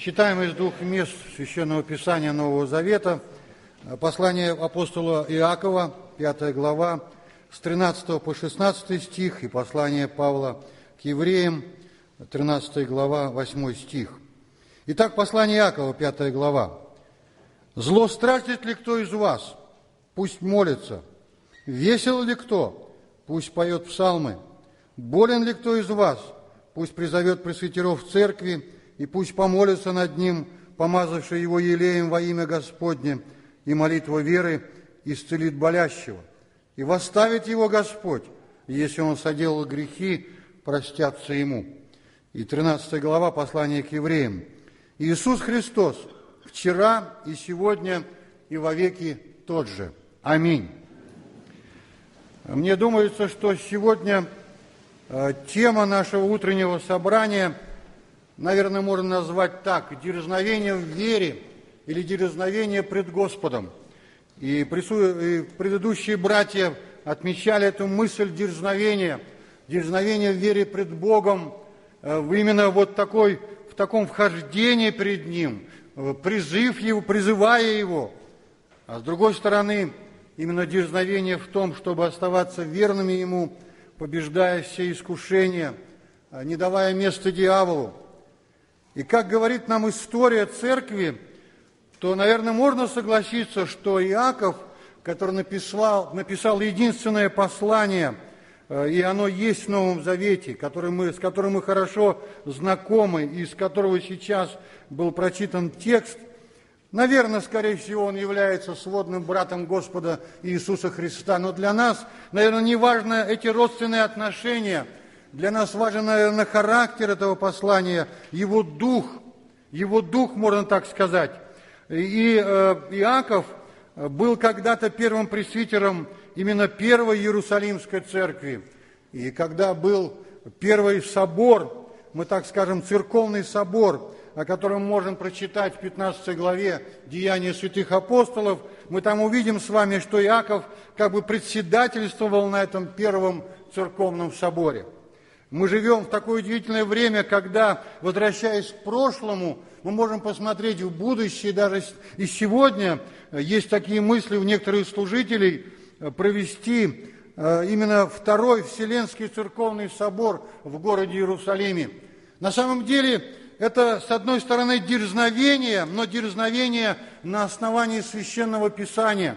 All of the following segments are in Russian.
Читаем из двух мест Священного Писания Нового Завета послание апостола Иакова, 5 глава, с 13 по 16 стих, и послание Павла к евреям, 13 глава, 8 стих. Итак, послание Иакова, 5 глава. «Зло страждет ли кто из вас? Пусть молится. Весел ли кто? Пусть поет псалмы. Болен ли кто из вас? Пусть призовет пресвитеров в церкви, и пусть помолится над ним, помазавший его елеем во имя Господне, и молитва веры исцелит болящего. И восставит его Господь, и если он соделал грехи, простятся ему». И 13 глава послания к евреям. «Иисус Христос вчера и сегодня и вовеки тот же. Аминь». Мне думается, что сегодня тема нашего утреннего собрания, наверное, можно назвать так: дерзновение в вере или дерзновение пред Господом. И предыдущие братья отмечали эту мысль дерзновения в вере пред Богом, именно в таком вхождении пред Ним, призывая Его. А с другой стороны, именно дерзновение в том, чтобы оставаться верными Ему, побеждая все искушения, не давая места дьяволу. И как говорит нам история церкви, то, наверное, можно согласиться, что Иаков, который написал единственное послание, и оно есть в Новом Завете, с которым мы хорошо знакомы, и из которого сейчас был прочитан текст, наверное, скорее всего, он является сводным братом Господа Иисуса Христа. Но для нас, наверное, не важно эти родственные отношения. Для нас важен, наверное, характер этого послания, его дух, можно так сказать. И Иаков был когда-то первым пресвитером именно первой Иерусалимской церкви. И когда был первый собор, мы так скажем, церковный собор, о котором можем прочитать в 15 главе «Деяния святых апостолов», мы там увидим с вами, что Иаков как бы председательствовал на этом первом церковном соборе. Мы живем в такое удивительное время, когда, возвращаясь к прошлому, мы можем посмотреть в будущее, даже и сегодня есть такие мысли у некоторых служителей провести именно Второй Вселенский церковный собор в городе Иерусалиме. На самом деле, это, с одной стороны, дерзновение, но дерзновение на основании Священного Писания.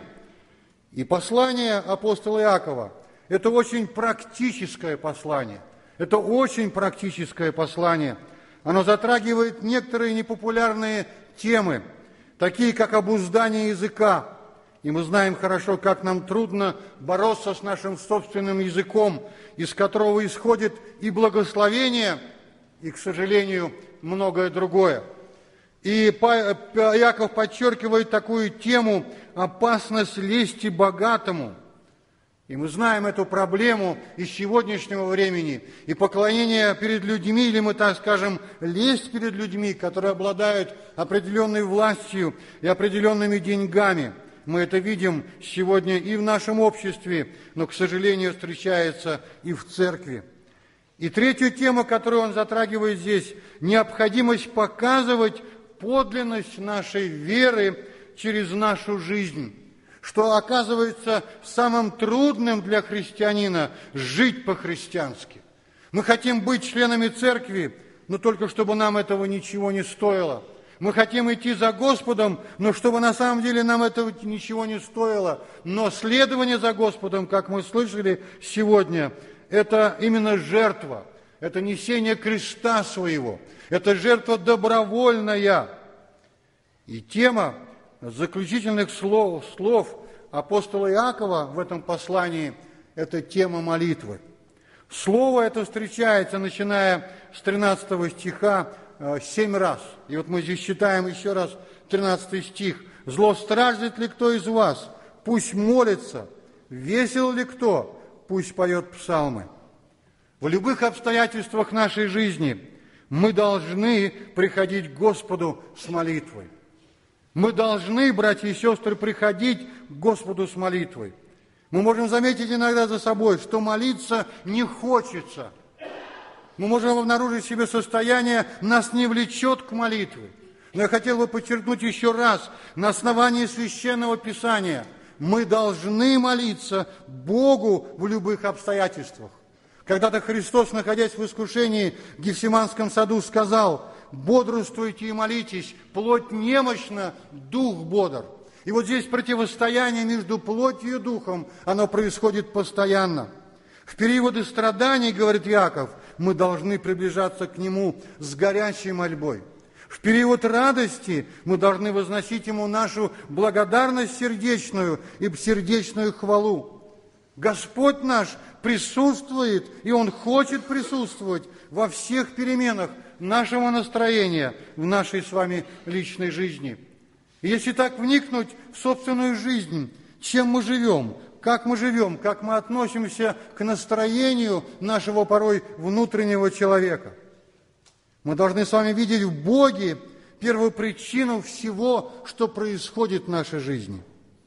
И послание апостола Иакова – это очень практическое послание. Это очень практическое послание. Оно затрагивает некоторые непопулярные темы, такие как обуздание языка. И мы знаем хорошо, как нам трудно бороться с нашим собственным языком, из которого исходит и благословение, и, к сожалению, многое другое. И Иаков подчеркивает такую тему – опасность лести богатому. И мы знаем эту проблему из сегодняшнего времени. И поклонение перед людьми, или мы так скажем, лесть перед людьми, которые обладают определенной властью и определенными деньгами. Мы это видим сегодня и в нашем обществе, но, к сожалению, встречается и в церкви. И третью тему, которую он затрагивает здесь, необходимость показывать подлинность нашей веры через нашу жизнь, что оказывается самым трудным для христианина жить по-христиански. Мы хотим быть членами церкви, но только чтобы нам этого ничего не стоило. Мы хотим идти за Господом, но чтобы на самом деле нам этого ничего не стоило. Но следование за Господом, как мы слышали сегодня, это именно жертва, это несение креста своего, это жертва добровольная. И тема заключительных слов апостола Иакова в этом послании – это тема молитвы. Слово это встречается, начиная с 13 стиха, 7 раз. И вот мы здесь читаем еще раз 13 стих. «Зло страждет ли кто из вас? Пусть молится. Весел ли кто? Пусть поет псалмы». В любых обстоятельствах нашей жизни мы должны приходить к Господу с молитвой. Мы должны, братья и сестры, приходить к Господу с молитвой. Мы можем заметить иногда за собой, что молиться не хочется. Мы можем обнаружить в себе состояние, нас не влечет к молитве. Но я хотел бы подчеркнуть еще раз, на основании Священного Писания мы должны молиться Богу в любых обстоятельствах. Когда-то Христос, находясь в искушении в Гефсиманском саду, сказал: «Бодрствуйте и молитесь, плоть немощна, дух бодр». И вот здесь противостояние между плотью и духом, оно происходит постоянно. В периоды страданий, говорит Иаков, мы должны приближаться к Нему с горячей мольбой. В период радости мы должны возносить Ему нашу благодарность сердечную и сердечную хвалу. Господь наш присутствует, и Он хочет присутствовать во всех переменах нашего настроения в нашей с вами личной жизни. И если так вникнуть в собственную жизнь, чем мы живем, как мы относимся к настроению нашего порой внутреннего человека. Мы должны с вами видеть в Боге первую причину всего, что происходит в нашей жизни.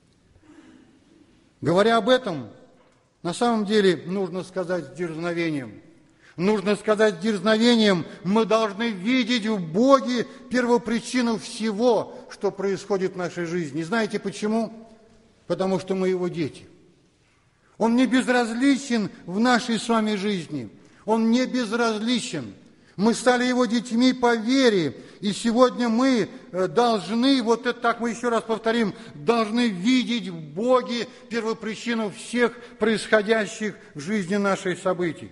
Говоря об этом, на самом деле нужно сказать с дерзновением. Нужно сказать с дерзновением, мы должны видеть в Боге первопричину всего, что происходит в нашей жизни. И знаете почему? Потому что мы Его дети. Он не безразличен в нашей с вами жизни. Он не безразличен. Мы стали Его детьми по вере, и сегодня мы должны, вот это так мы еще раз повторим, должны видеть в Боге первопричину всех происходящих в жизни нашей событий.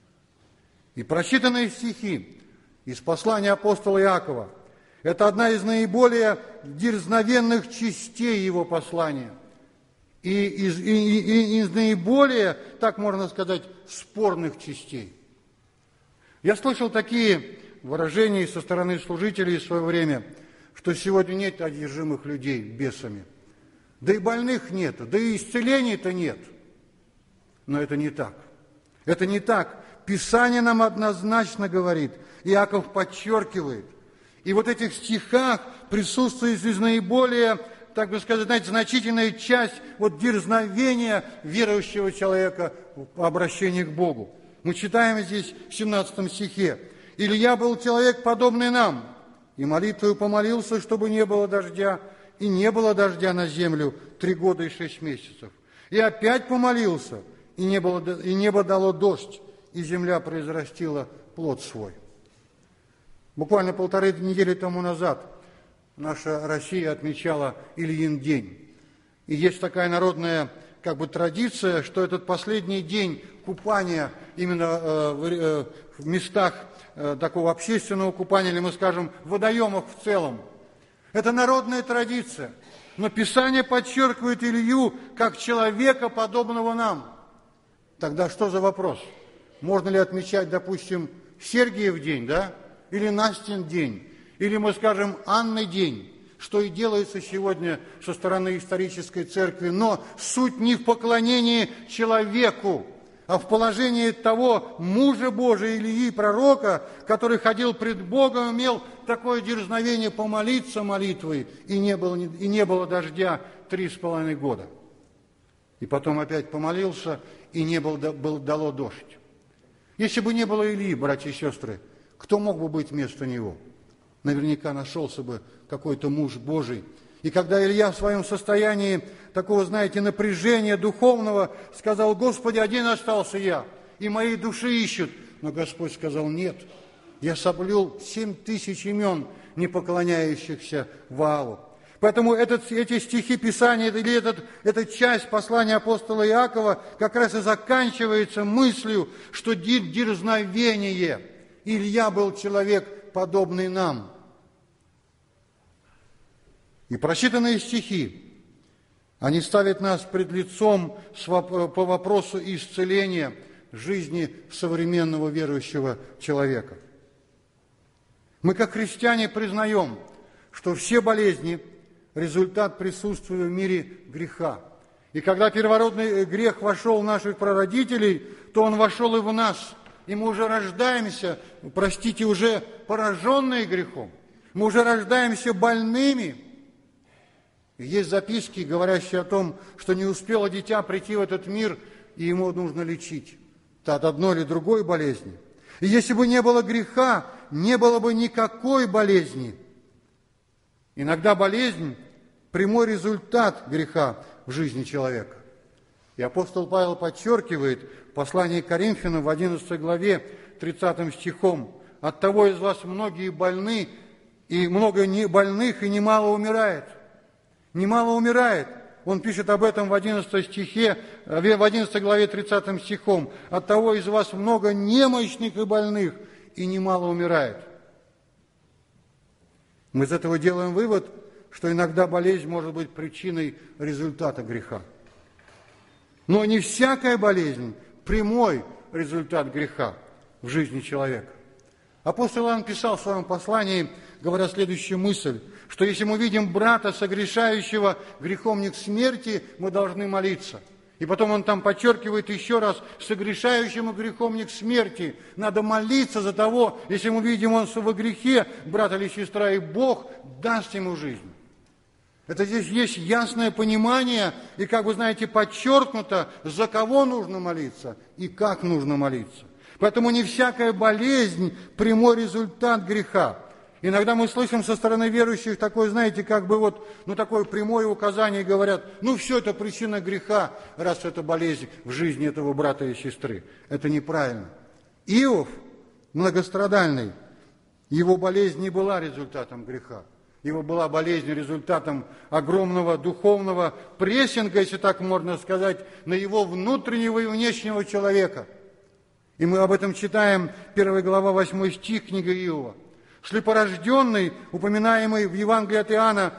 И прочитанные стихи из послания апостола Иакова – это одна из наиболее дерзновенных частей его послания. И из наиболее, так можно сказать, спорных частей. Я слышал такие выражения со стороны служителей в свое время, что сегодня нет одержимых людей бесами. Да и больных нет, да и исцелений-то нет. Но это не так. Это не так. Писание нам однозначно говорит, Иаков подчеркивает. И вот в этих стихах присутствует из наиболее, так бы сказать, знаете, значительная часть вот дерзновения верующего человека в обращении к Богу. Мы читаем здесь в 17 стихе: «Илья был человек, подобный нам, и молитвою помолился, чтобы не было дождя, и не было дождя на землю 3 года и 6 месяцев. И опять помолился, и небо дало дождь, и земля произрастила плод свой». Буквально 1,5 недели тому назад наша Россия отмечала Ильин день. И есть такая народная традиция, что этот последний день купания именно в местах такого общественного купания, или мы скажем, в водоемах в целом. Это народная традиция. Но Писание подчеркивает Илью как человека, подобного нам. Тогда что за вопрос? Можно ли отмечать, допустим, Сергиев день, да? Или Настин день? Или мы скажем Анны день? Что и делается сегодня со стороны исторической церкви. Но суть не в поклонении человеку, а в положении того мужа Божия, Илии, пророка, который ходил пред Богом, имел такое дерзновение помолиться молитвой, и не было дождя 3,5 года. И потом опять помолился, и дало дождь. Если бы не было Илии, братья и сестры, кто мог бы быть вместо него? Наверняка нашелся бы какой-то муж Божий. И когда Илья в своем состоянии такого, знаете, напряжения духовного сказал: «Господи, один остался я, и моей души ищут». Но Господь сказал: «Нет, я соблюл 7000 имен, не поклоняющихся Ваалу». Поэтому эти стихи Писания, или эта часть послания апостола Иакова как раз и заканчивается мыслью, что дерзновение. Илья был человек, подобный нам. И прочитанные стихи, они ставят нас пред лицом по вопросу исцеления жизни современного верующего человека. Мы, как христиане, признаем, что все болезни – результат присутствия в мире греха. И когда первородный грех вошел в наших прародителей, то он вошел и в нас. И мы уже рождаемся, уже пораженные грехом. Мы уже рождаемся больными. И есть записки, говорящие о том, что не успело дитя прийти в этот мир, и ему нужно лечить от одной или другой болезни. И если бы не было греха, не было бы никакой болезни. Иногда болезнь – прямой результат греха в жизни человека. И апостол Павел подчеркивает в послании к Коринфянам в 11 главе 30 стихом: «Оттого из вас многие больны, и много больных, и немало умирает». Немало умирает. Он пишет об этом в 11 стихе, в 11 главе 30 стихом: «Оттого из вас много немощных и больных, и немало умирает». Мы из этого делаем вывод, что иногда болезнь может быть причиной результата греха. Но не всякая болезнь – прямой результат греха в жизни человека. Апостол Иоанн писал в своем послании, говоря следующую мысль, что если мы видим брата, согрешающего грехом не к смерти, мы должны молиться. И потом он там подчеркивает еще раз: согрешающему грехом не к смерти. Надо молиться за того, если мы видим он во грехе, брат или сестра, и Бог даст ему жизнь. Это здесь есть ясное понимание, и, как вы знаете, подчеркнуто, за кого нужно молиться и как нужно молиться. Поэтому не всякая болезнь – прямой результат греха. Иногда мы слышим со стороны верующих такое, знаете, как бы такое прямое указание, говорят: все это причина греха, раз это болезнь в жизни этого брата и сестры. Это неправильно. Иов, многострадальный, его болезнь не была результатом греха. Его была болезнь результатом огромного духовного прессинга, если так можно сказать, на его внутреннего и внешнего человека. И мы об этом читаем, 1 глава, 8 стих, книга Иова. Слепорожденный, упоминаемый в Евангелии от Иоанна,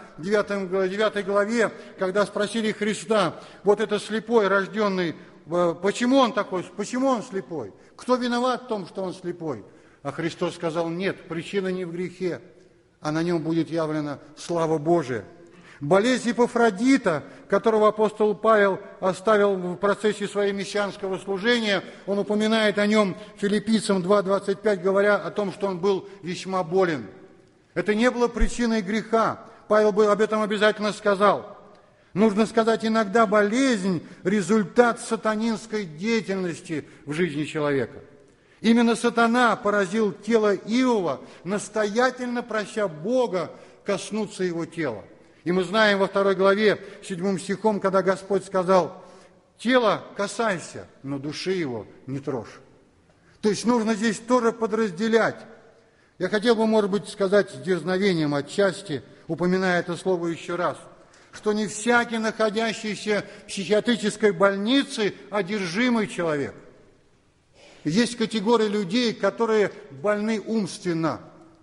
9 главе, когда спросили Христа: вот это слепой, рожденный, почему он такой, почему он слепой? Кто виноват в том, что он слепой? А Христос сказал: нет, причина не в грехе, а на нем будет явлена слава Божия. Болезнь Эпафродита, которого апостол Павел оставил в процессе своего миссионского служения, он упоминает о нем Филиппийцам 2:25, говоря о том, что он был весьма болен. Это не было причиной греха. Павел бы об этом обязательно сказал. Нужно сказать, иногда болезнь – результат сатанинской деятельности в жизни человека. Именно сатана поразил тело Иова, настоятельно прося Бога коснуться его тела. И мы знаем во 2 главе, 7 стихом, когда Господь сказал: «Тело касайся, но души его не трожь». То есть нужно здесь тоже подразделять. Я хотел бы, может быть, сказать с дерзновением отчасти, упоминая это слово еще раз, что не всякий, находящийся в психиатрической больнице, одержимый человек. Есть категория людей, которые больны умственно.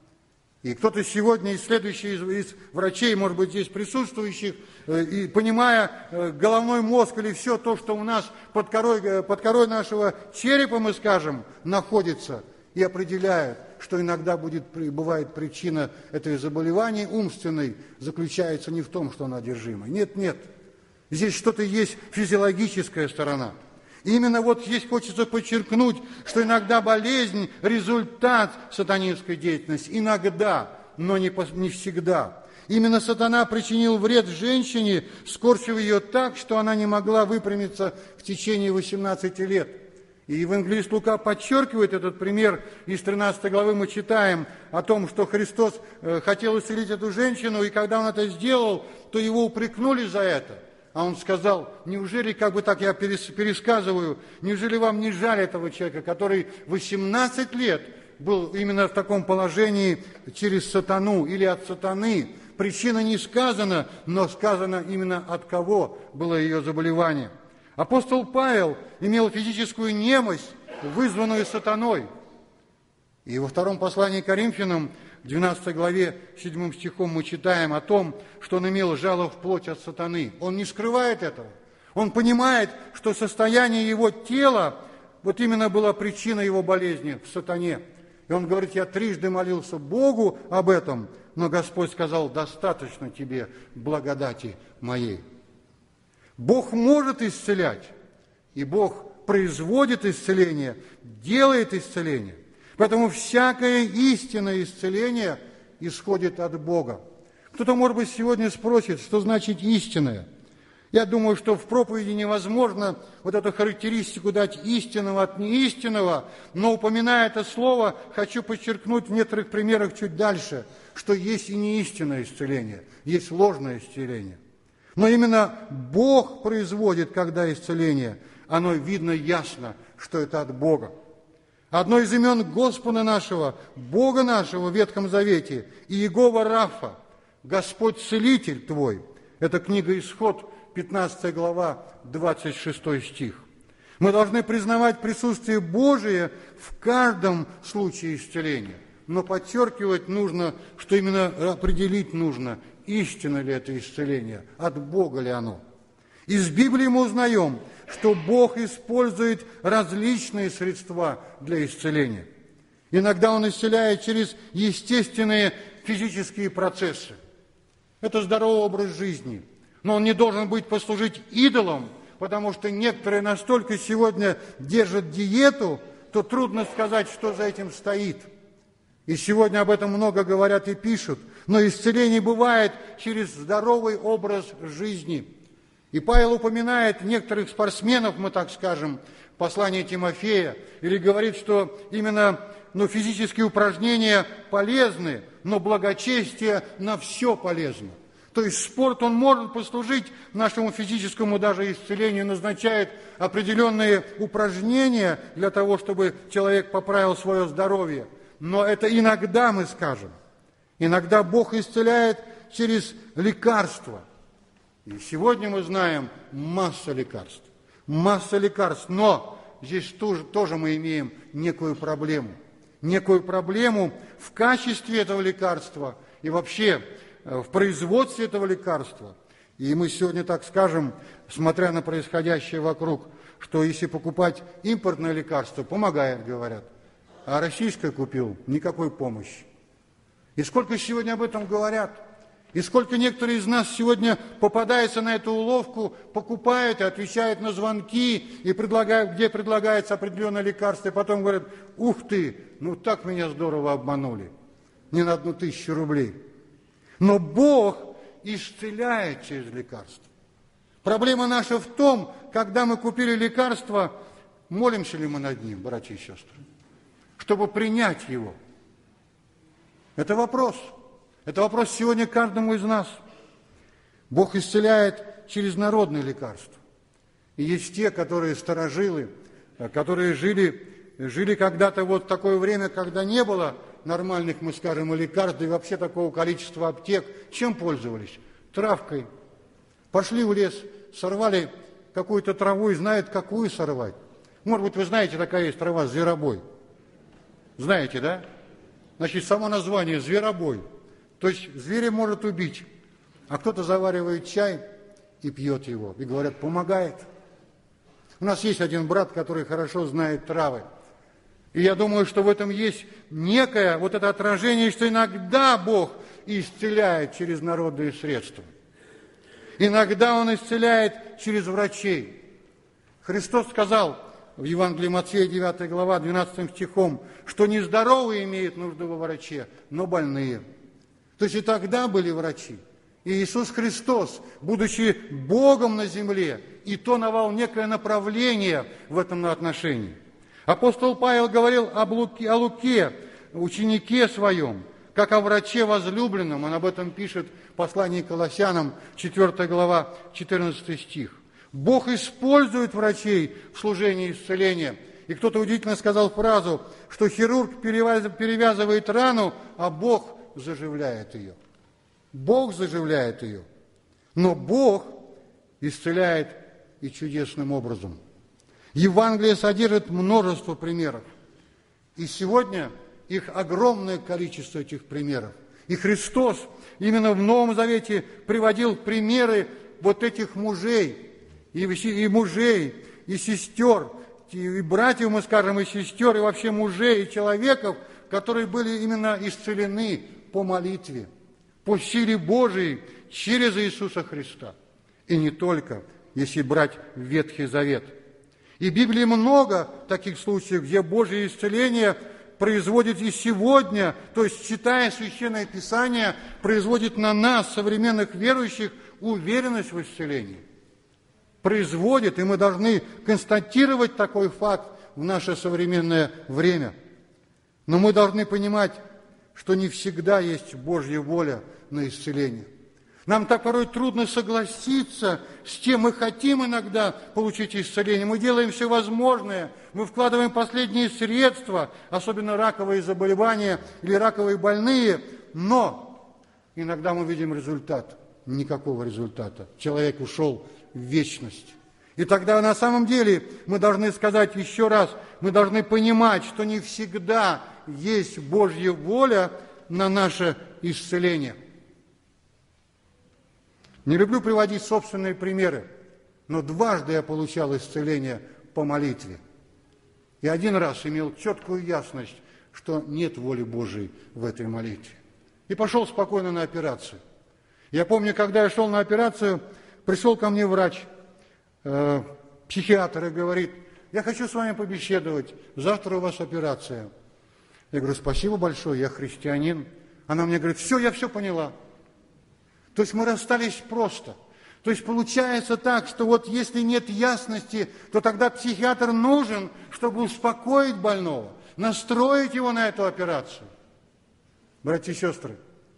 И кто-то сегодня, исследующий из врачей, может быть, здесь присутствующих, и понимая головной мозг или все то, что у нас под корой нашего черепа, мы скажем, находится, и определяют, что иногда бывает причина этого заболевания умственной, заключается не в том, что она одержима. Нет. Здесь что-то есть физиологическая сторона. И именно здесь хочется подчеркнуть, что иногда болезнь – результат сатанинской деятельности. Иногда, но не всегда. Именно сатана причинил вред женщине, скорчив ее так, что она не могла выпрямиться в течение 18 лет. И евангелист Лука подчеркивает этот пример. Из 13 главы мы читаем о том, что Христос хотел исцелить эту женщину, и когда Он это сделал, то Его упрекнули за это. А Он сказал: неужели, как бы так я пересказываю, неужели вам не жаль этого человека, который 18 лет был именно в таком положении через сатану или от сатаны? Причина не сказана, но сказано именно от кого было ее заболевание. Апостол Павел имел физическую немощь, вызванную сатаной. И во 2 послании к Коринфянам, в 12 главе, 7 стихом мы читаем о том, что он имел жало в плоть от сатаны. Он не скрывает этого. Он понимает, что состояние его тела именно было причиной его болезни в сатане. И он говорит: я трижды молился Богу об этом, но Господь сказал: достаточно тебе благодати моей. Бог может исцелять, и Бог производит исцеление, делает исцеление. Поэтому всякое истинное исцеление исходит от Бога. Кто-то, может быть, сегодня спросит, что значит истинное. Я думаю, что в проповеди невозможно вот эту характеристику дать истинного от неистинного, но, упоминая это слово, хочу подчеркнуть в некоторых примерах чуть дальше, что есть и неистинное исцеление, есть ложное исцеление. Но именно Бог производит, когда исцеление, оно видно ясно, что это от Бога. Одно из имен Господа нашего, Бога нашего в Ветхом Завете, Иегова Рафа, Господь Целитель твой. Это книга Исход, 15 глава, 26 стих. Мы должны признавать присутствие Божие в каждом случае исцеления. Но подчеркивать нужно, что именно определить нужно, истинно ли это исцеление, от Бога ли оно. Из Библии мы узнаем, что Бог использует различные средства для исцеления. Иногда Он исцеляет через естественные физические процессы. Это здоровый образ жизни. Но он не должен быть послужить идолом, потому что некоторые настолько сегодня держат диету, то трудно сказать, что за этим стоит. И сегодня об этом много говорят и пишут. Но исцеление бывает через здоровый образ жизни. И Павел упоминает некоторых спортсменов, мы так скажем, в послании Тимофея, или говорит, что именно физические упражнения полезны, но благочестие на все полезно. То есть спорт, он может послужить нашему физическому даже исцелению, назначает определенные упражнения для того, чтобы человек поправил свое здоровье. Но это иногда, мы скажем, иногда Бог исцеляет через лекарства. И сегодня мы знаем масса лекарств, но здесь тоже мы имеем некую проблему в качестве этого лекарства и вообще в производстве этого лекарства. И мы сегодня так скажем, смотря на происходящее вокруг, что если покупать импортное лекарство, помогает, говорят, а российское купил, никакой помощи. И сколько сегодня об этом говорят, и сколько некоторые из нас сегодня попадаются на эту уловку, покупают и отвечают на звонки, и предлагают, где предлагается определенное лекарство, и потом говорят, ух ты, так меня здорово обманули, не на 1000 рублей. Но Бог исцеляет через лекарство. Проблема наша в том, когда мы купили лекарство, молимся ли мы над ним, братья и сестры, чтобы принять его. Это вопрос. Это вопрос сегодня каждому из нас. Бог исцеляет через народные лекарства. И есть те, которые старожилы, которые жили когда-то в такое время, когда не было нормальных, мы скажем, лекарств, да и вообще такого количества аптек. Чем пользовались? Травкой. Пошли в лес, сорвали какую-то траву и знают, какую сорвать. Может быть, вы знаете, такая есть трава зверобой. Знаете, да? Значит, само название зверобой. То есть зверя может убить, а кто-то заваривает чай и пьет его, и говорят, помогает. У нас есть один брат, который хорошо знает травы. И я думаю, что в этом есть некое это отражение, что иногда Бог исцеляет через народные средства. Иногда Он исцеляет через врачей. Христос сказал в Евангелии Матфея, 9 глава, 12 стихом, что не здоровые имеют нужду во враче, но больные. То есть и тогда были врачи. И Иисус Христос, будучи Богом на земле, и то давал некое направление в этом отношении. Апостол Павел говорил о Луке, ученике своем, как о враче возлюбленном. Он об этом пишет в послании к Колоссянам, 4 глава, 14 стих. Бог использует врачей в служении исцеления. И кто-то удивительно сказал фразу, что хирург перевязывает рану, а Бог заживляет ее. Бог заживляет ее. Но Бог исцеляет и чудесным образом. Евангелие содержит множество примеров. И сегодня их огромное количество, этих примеров. И Христос именно в Новом Завете приводил примеры этих мужей, и мужей, и сестер, и братьев, мы скажем, и сестер, и вообще мужей, и человеков, которые были именно исцелены по молитве, по силе Божией через Иисуса Христа. И не только, если брать Ветхий Завет. И в Библии много таких случаев, где Божье исцеление производит и сегодня, то есть, читая Священное Писание, производит на нас, современных верующих, уверенность в исцелении. производит, и мы должны констатировать такой факт в наше современное время. Но мы должны понимать, что не всегда есть Божья воля на исцеление. Нам так порой трудно согласиться с тем, мы хотим иногда получить исцеление, мы делаем все возможное, мы вкладываем последние средства, особенно раковые заболевания или раковые больные, но иногда мы видим результат, никакого результата. Человек ушел в вечность. И тогда на самом деле мы должны сказать еще раз, мы должны понимать, что не всегда есть Божья воля на наше исцеление. Не люблю приводить собственные примеры, но дважды я получал исцеление по молитве. И один раз имел четкую ясность, что нет воли Божией в этой молитве. И пошел спокойно на операцию. Я помню, когда я шел на операцию, пришел ко мне врач, психиатр, и говорит: я хочу с вами побеседовать, завтра у вас операция. Я говорю: спасибо большое, я христианин. Она мне говорит: все, я все поняла. То есть мы расстались просто. То есть получается так, что вот если нет ясности, то тогда психиатр нужен, чтобы успокоить больного, настроить его на эту операцию. Братья и сестры,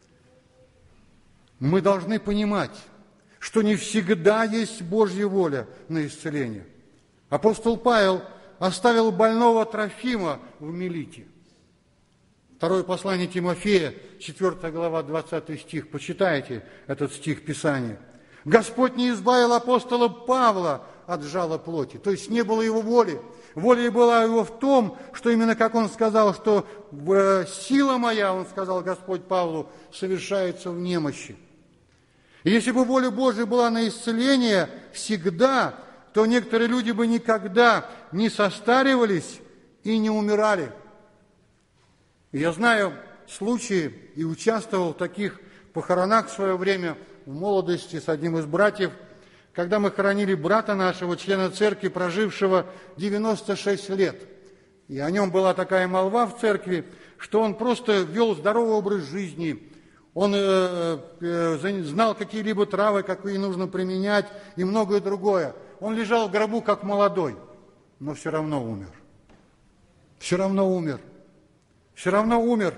мы должны понимать, что не всегда есть Божья воля на исцеление. Апостол Павел оставил больного Трофима в Милите. Второе послание Тимофея, 4 глава, 20 стих. Почитайте этот стих Писания. Господь не избавил апостола Павла от жала плоти. То есть не было его воли. Воля была его в том, что именно как он сказал, что сила моя, он сказал Господь Павлу, совершается в немощи. И если бы воля Божия была на исцеление всегда, то некоторые люди бы никогда не состаривались и не умирали. Я знаю случаи и участвовал в таких похоронах в свое время в молодости с одним из братьев, когда мы хоронили брата нашего, члена церкви, прожившего 96 лет. И о нем была такая молва в церкви, что он просто вел здоровый образ жизни, он знал какие-либо травы, какие нужно применять и многое другое. Он лежал в гробу как молодой, но все равно умер. Все равно умер. Все равно умер.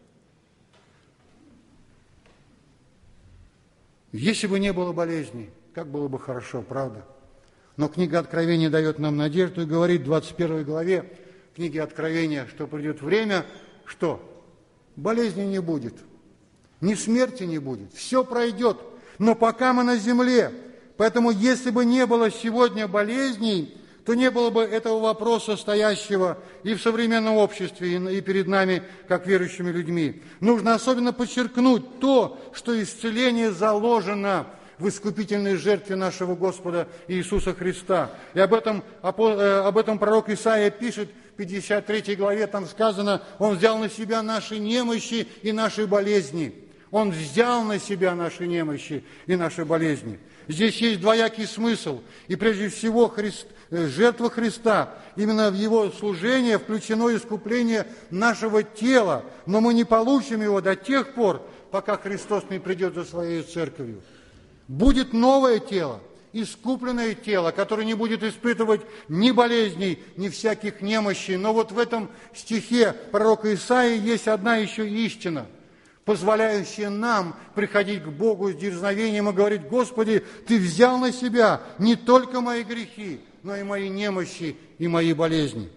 Если бы не было болезней, как было бы хорошо, правда? Но книга Откровения дает нам надежду и говорит в 21 главе книги Откровения, что придет время, что болезни не будет, ни смерти не будет, все пройдет, но пока мы на земле. Поэтому если бы не было сегодня болезней, то не было бы этого вопроса, стоящего и в современном обществе, и перед нами, как верующими людьми. Нужно особенно подчеркнуть то, что исцеление заложено в искупительной жертве нашего Господа Иисуса Христа. И об этом пророк Исаия пишет в 53 главе, там сказано: Он взял на себя наши немощи и наши болезни. Он взял на себя наши немощи и наши болезни. Здесь есть двоякий смысл. И прежде всего жертва Христа, именно в Его служение включено искупление нашего тела. Но мы не получим его до тех пор, пока Христос не придет за Своей церковью. Будет новое тело, искупленное тело, которое не будет испытывать ни болезней, ни всяких немощей. Но вот в этом стихе пророка Исаии есть одна еще истина, позволяющая нам приходить к Богу с дерзновением и говорить: Господи, Ты взял на себя не только мои грехи, но и мои немощи и мои болезни.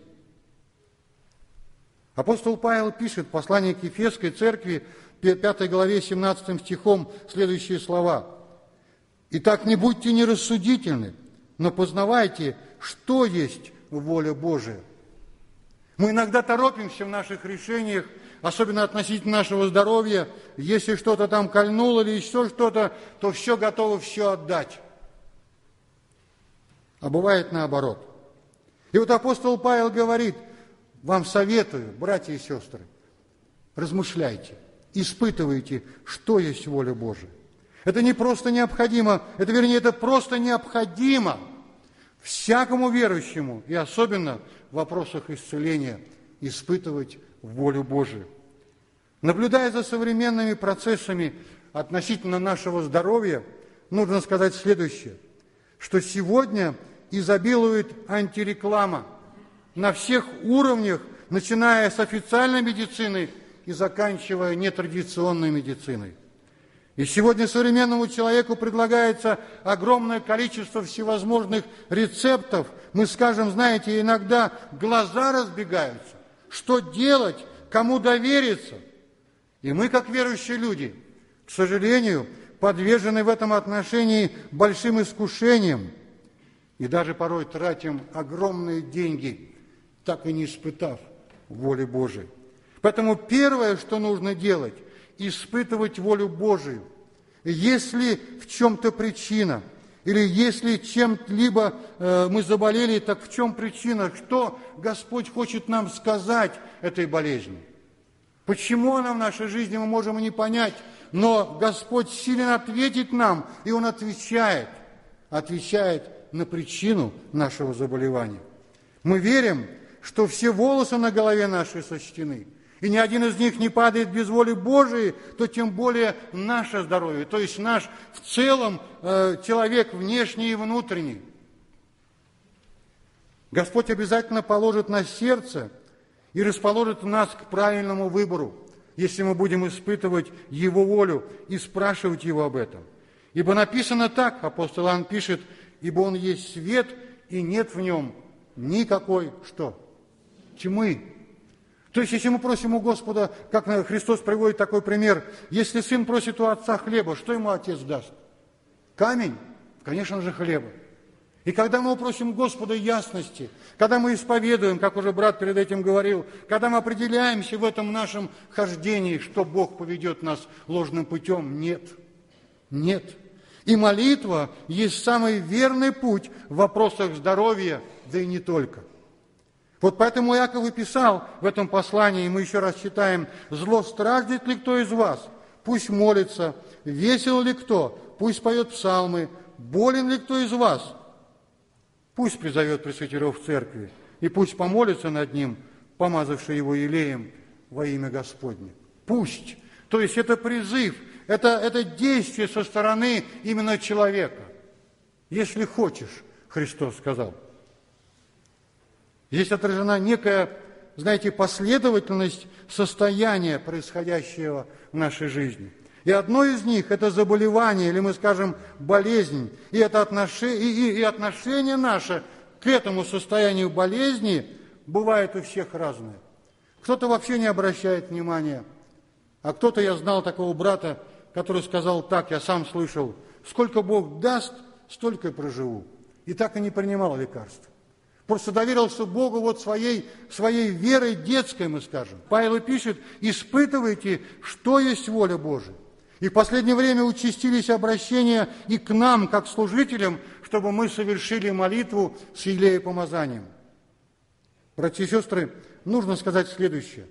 Апостол Павел пишет в послании к Ефесской церкви, 5 главе, 17 стихом, следующие слова: «Итак, не будьте нерассудительны, но познавайте, что есть воля Божия». Мы иногда торопимся в наших решениях, особенно относительно нашего здоровья. Если что-то там кольнуло или еще что-то, то все готово все отдать. А бывает наоборот. И вот апостол Павел говорит: вам советую, братья и сестры, размышляйте, испытывайте, что есть воля Божия. Это не просто необходимо, это просто необходимо всякому верующему, и особенно в вопросах исцеления, испытывать волю Божию. Наблюдая за современными процессами относительно нашего здоровья, нужно сказать следующее. что сегодня изобилует антиреклама на всех уровнях, начиная с официальной медицины и заканчивая нетрадиционной медициной. И сегодня современному человеку предлагается огромное количество всевозможных рецептов. Мы скажем, знаете, иногда глаза разбегаются. Что делать, кому довериться? И мы, как верующие люди, к сожалению, подвержены в этом отношении большим искушениям и даже порой тратим огромные деньги, так и не испытав воли Божией. Поэтому первое, что нужно делать, испытывать волю Божию. Если в чем-то причина, или если чем-либо мы заболели, так в чем причина? Что Господь хочет нам сказать этой болезни? Почему она в нашей жизни, мы можем и не понять, но Господь силен ответить нам, и Он отвечает на причину нашего заболевания. Мы верим, что все волосы на голове нашей сочтены, и ни один из них не падает без воли Божией, то тем более наше здоровье, то есть наш в целом человек внешний и внутренний. Господь обязательно положит на сердце и расположит нас к правильному выбору, если мы будем испытывать Его волю и спрашивать Его об этом. Ибо написано так, апостол Иоанн пишет, ибо Он есть свет, и нет в Нем никакой, что? Тьмы. То есть, если мы просим у Господа, как Христос приводит такой пример, если сын просит у отца хлеба, что ему отец даст? Камень? Конечно же, хлеба. И когда мы просим Господа ясности, когда мы исповедуем, как уже брат перед этим говорил, когда мы определяемся в этом нашем хождении, что Бог поведет нас ложным путем, нет. Нет. И молитва есть самый верный путь в вопросах здоровья, да и не только. Вот поэтому Иаков и писал в этом послании, и мы еще раз читаем, «Зло страждет ли кто из вас? Пусть молится. Весел ли кто? Пусть поет псалмы. Болен ли кто из вас? Пусть призовет пресвитеров в церкви, и пусть помолится над ним, помазавший его елеем во имя Господне». Пусть. То есть это призыв, это действие со стороны именно человека. Если хочешь, Христос сказал. Здесь отражена некая, знаете, последовательность состояния, происходящего в нашей жизни. И одно из них – это заболевание, или мы скажем, болезнь. И это отношение наше к этому состоянию болезни бывает у всех разное. Кто-то вообще не обращает внимания, а кто-то, я знал такого брата, который сказал так, я сам слышал, сколько Бог даст, столько и проживу. И так и не принимал лекарств. Просто доверился Богу вот своей верой детской, мы скажем. Павел пишет, испытывайте, что есть воля Божия. И в последнее время участились обращения и к нам, как служителям, чтобы мы совершили молитву с елеепомазанием. Братья и сестры, нужно сказать следующее.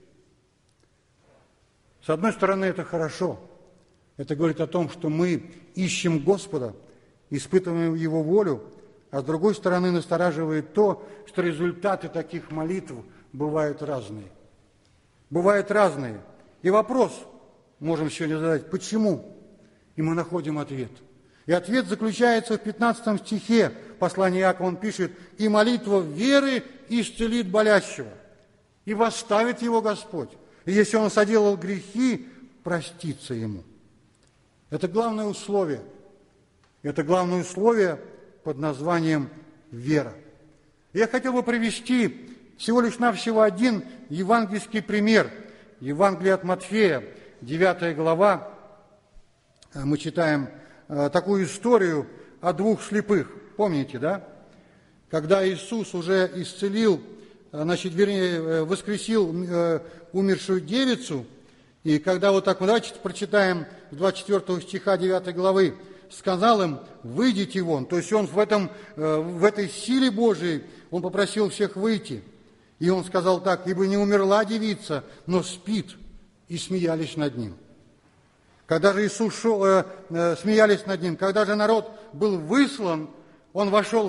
С одной стороны, это хорошо. Это говорит о том, что мы ищем Господа, испытываем Его волю, а с другой стороны, настораживает то, что результаты таких молитв бывают разные. Бывают разные. И вопрос можем сегодня задать, почему? И мы находим ответ. И ответ заключается в 15 стихе послания Иакова. Он пишет, «И молитва веры исцелит болящего, и восставит его Господь. И если он соделал грехи, простится ему». Это главное условие. Это главное условие под названием вера. Я хотел бы привести всего лишь навсего один евангельский пример. Евангелие от Матфея, 9 глава. Мы читаем такую историю о двух слепых. Помните, да? Когда Иисус уже исцелил, воскресил умершую девицу, и когда вот так, давайте прочитаем с 24 стиха 9 главы, сказал им, выйдите вон. То есть он в этой силе Божией, он попросил всех выйти. И он сказал так, ибо не умерла девица, но спит. И смеялись над ним. Когда же Иисус смеялись над ним, когда же народ был выслан, он вошел,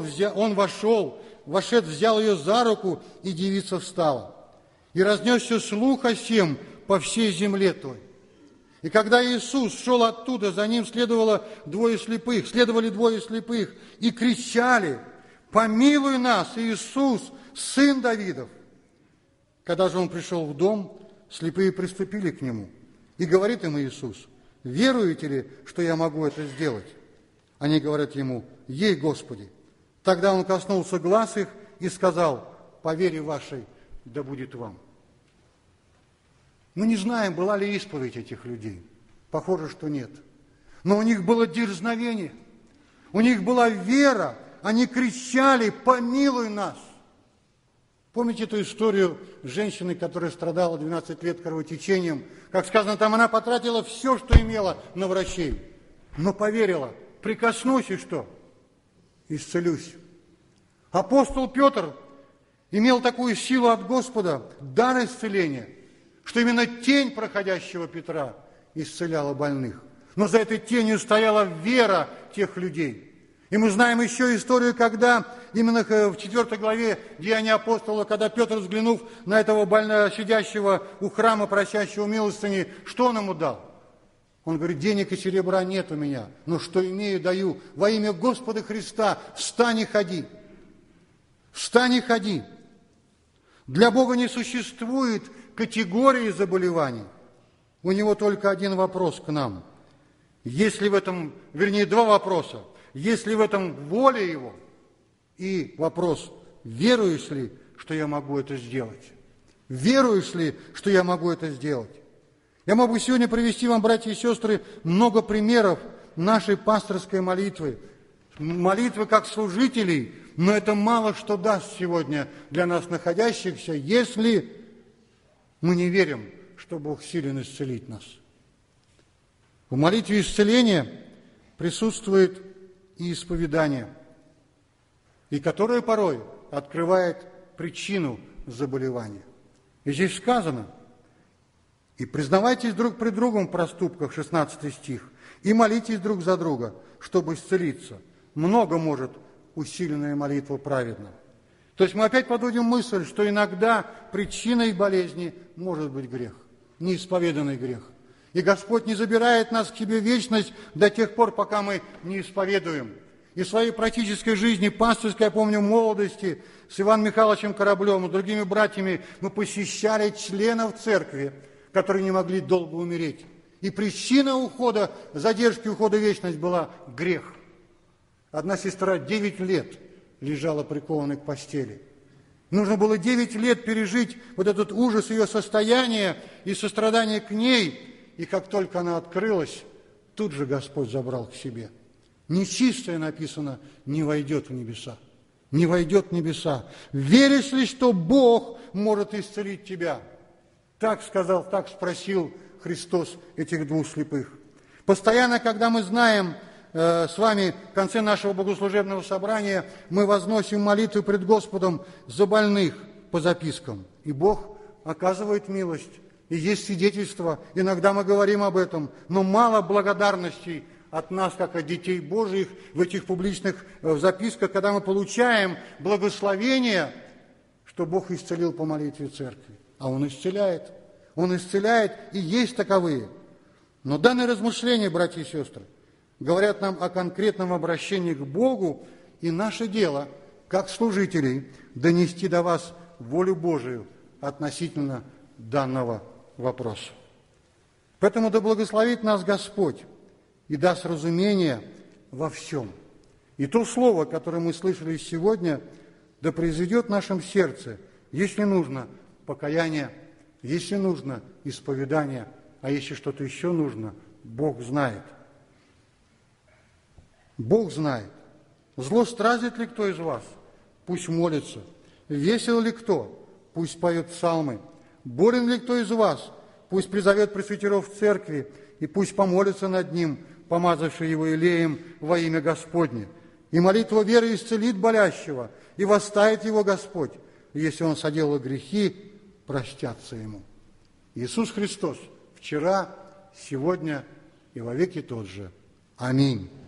взял ее за руку, и девица встала. И разнесся слух о сем по всей земле той. И когда Иисус шел оттуда, за ним следовали двое слепых, и кричали: «Помилуй нас, Иисус, Сын Давидов!» Когда же он пришел в дом, слепые приступили к нему. И говорит им Иисус: «Веруете ли, что я могу это сделать?» Они говорят ему: «Ей, Господи!» Тогда он коснулся глаз их и сказал: «По вере вашей да будет вам». Мы не знаем, была ли исповедь этих людей. Похоже, что нет. Но у них было дерзновение, у них была вера, они кричали: «Помилуй нас!» Помните эту историю женщины, которая страдала 12 лет кровотечением? Как сказано, там она потратила все, что имела, на врачей, но поверила: прикоснусь и что? Исцелюсь. Апостол Петр имел такую силу от Господа, дар исцеления, что именно тень проходящего Петра исцеляла больных. Но за этой тенью стояла вера тех людей. И мы знаем еще историю, когда именно в 4 главе Деяния апостола, когда Петр, взглянув на этого больного, сидящего у храма, просящего милостыни, что он ему дал? Он говорит: денег и серебра нет у меня, но что имею, даю. Во имя Господа Христа встань и ходи. Встань и ходи. Для Бога не существует категории заболеваний. У Него только один вопрос к нам. Есть ли в этом, вернее, два вопроса. Есть ли в этом воля Его? И вопрос: веруешь ли, что я могу это сделать? Веруешь ли, что я могу это сделать? Я могу сегодня привести вам, братья и сестры, много примеров нашей пасторской молитвы. Молитвы как служителей, но это мало что даст сегодня для нас находящихся, если мы не верим, что Бог силен исцелить нас. В молитве исцеления присутствует и исповедание, и которое порой открывает причину заболевания. И здесь сказано: «И признавайтесь друг пред другом в проступках», 16 стих, «и молитесь друг за друга, чтобы исцелиться. Много может усиленная молитва праведного». То есть мы опять подводим мысль, что иногда причиной болезни может быть грех, неисповеданный грех. И Господь не забирает нас к себе в вечность до тех пор, пока мы не исповедуем. И в своей практической жизни, пасторской, я помню, в молодости, с Иваном Михайловичем Кораблем и другими братьями мы посещали членов церкви, которые не могли долго умереть. И причина ухода, задержки ухода в вечность была грех. Одна сестра 9 лет лежала прикованной к постели. Нужно было 9 лет пережить вот этот ужас ее состояния и сострадание к ней. И как только она открылась, тут же Господь забрал к себе. Нечистое, написано, не войдет в небеса. Не войдет в небеса. Веришь ли, что Бог может исцелить тебя? Так сказал, так спросил Христос этих двух слепых. Постоянно, когда мы знаем с вами в конце нашего богослужебного собрания, мы возносим молитвы пред Господом за больных по запискам. И Бог оказывает милость. И есть свидетельства, иногда мы говорим об этом, но мало благодарностей от нас, как от детей Божьих, в этих публичных записках, когда мы получаем благословение, что Бог исцелил по молитве церкви. А Он исцеляет. Он исцеляет, и есть таковые. Но данные размышления, братья и сестры, говорят нам о конкретном обращении к Богу, и наше дело, как служителей, донести до вас волю Божию относительно данного вопроса. Поэтому да благословит нас Господь и даст разумение во всем. И то слово, которое мы слышали сегодня, да произведет в нашем сердце, если нужно, покаяние, если нужно, исповедание, а если что-то еще нужно, Бог знает. Бог знает. Зло стразит ли кто из вас? Пусть молится. Весел ли кто? Пусть поет псалмы. Болен ли кто из вас? Пусть призовет пресвитеров в церкви, и пусть помолится над ним, помазавший его елеем во имя Господне. И молитва веры исцелит болящего, и восставит его Господь. И если он соделал грехи, простятся ему. Иисус Христос вчера, сегодня и во веки тот же. Аминь.